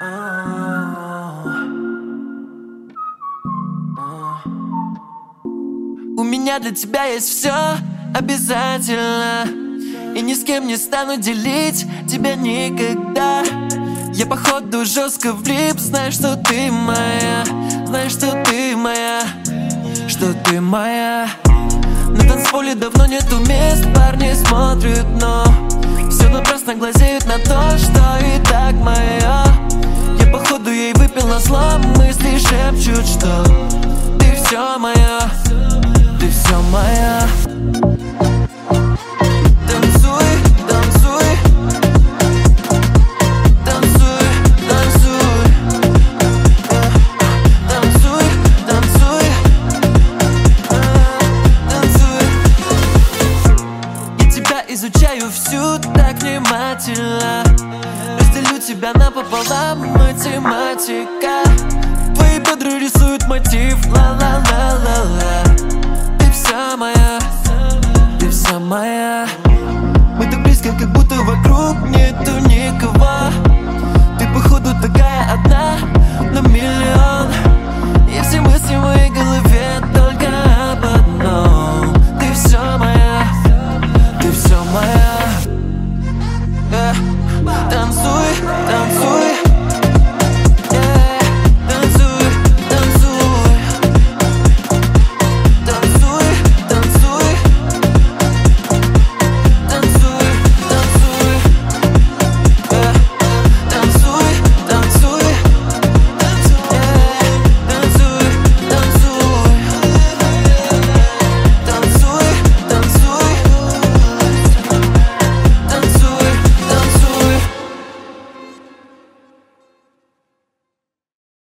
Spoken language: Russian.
У меня для тебя есть все обязательно, и ни с кем не стану делить тебя никогда. Я походу жестко влип, знаешь, что ты моя, знаешь, что ты моя, что ты моя. На танцполе давно нету мест, парни смотрят, но все напрасно глазеют на то, что и так мое. Я походу ей выпил на зло, мысли шепчут, что ты все моя, ты все моя. Танцуй, танцуй, танцуй, танцуй, танцуй, танцуй, танцуй. Я тебя изучаю всю так внимательно, разделю тебя напополам, математика. Твои бедра рисуют мотив, ла-ла-ла-ла-ла. Ты вся моя, ты вся моя. Мы так близко, как будто вокруг нету никого. Ты походу такая одна на миллион, и все мысли в моей голове только об одном. Ты все моя, ты все моя. Танцуй.